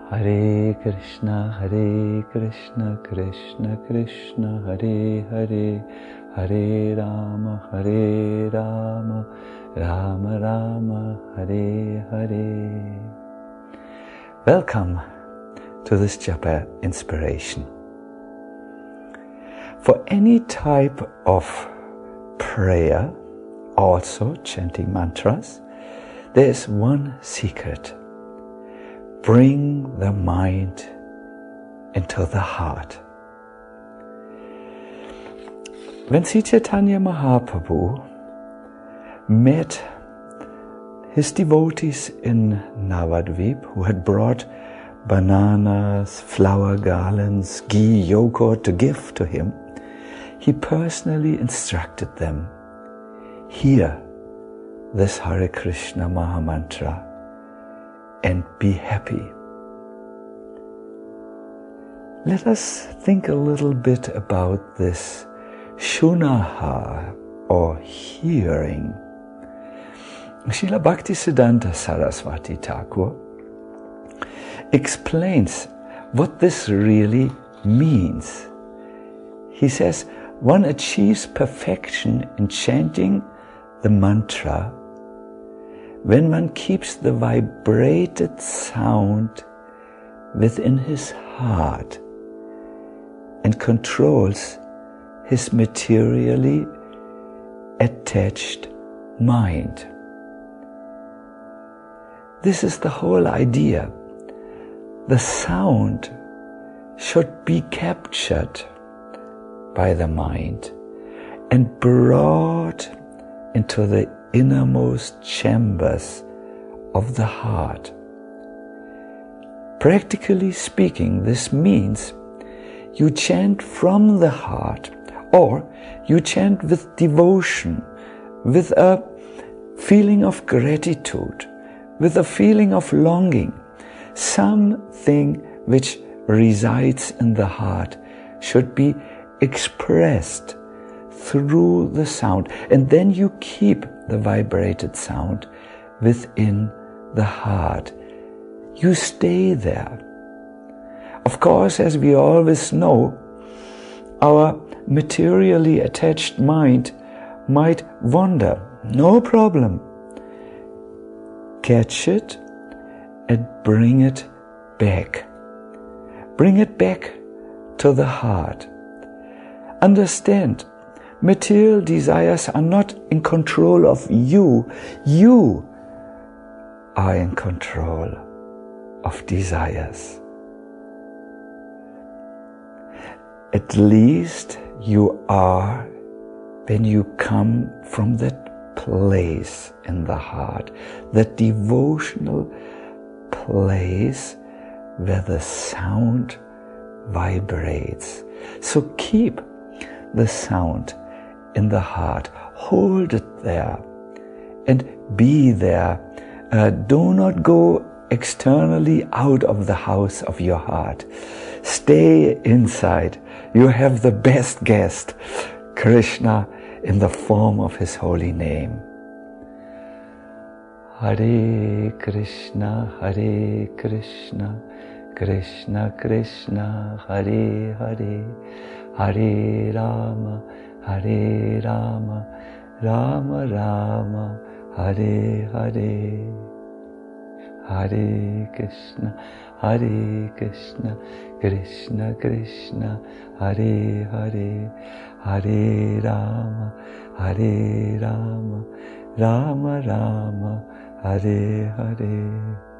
Hare Krishna, Krishna Krishna, Hare Hare, Hare Rama, Rama Rama, Hare Hare. Welcome to this japa inspiration. For any type of prayer, also chanting mantras, there is one secret. Bring the mind into the heart. When Sri Chaitanya Mahaprabhu met his devotees in Navadvip, who had brought bananas, flower garlands, ghee, yogurt to give to him, he personally instructed them, hear this Hare Krishna Mahamantra and be happy. Let us think a little bit about this Shunaha, or hearing. Srila Bhaktisiddhanta Saraswati Thakur explains what this really means. He says, one achieves perfection in chanting the mantra when one keeps the vibrated sound within his heart and controls his materially attached mind. This is the whole idea. The sound should be captured by the mind and brought into the innermost chambers of the heart. Practically speaking, this means you chant from the heart, or you chant with devotion, with a feeling of gratitude, with a feeling of longing. Something which resides in the heart should be expressed through the sound, and then you keep the vibrated sound within the heart. You stay there. Of course, as we always know, our materially attached mind might wander. No problem. Catch it and bring it back. Bring it back to the heart. Understand, material desires are not in control of you. You are in control of desires. At least you are when you come from that place in the heart, that devotional place where the sound vibrates. So keep the sound in the heart, hold it there and be there. Do not go externally out of the house of your heart. Stay inside. You have the best guest, Krishna, in the form of his holy name. Hare Krishna, Krishna Krishna, Hare Hare, Hare Rama, Rama Rama, Hare Hare. Hare Krishna, Krishna Krishna, Hare Hare, Hare Rama, Rama Rama, Hare Hare.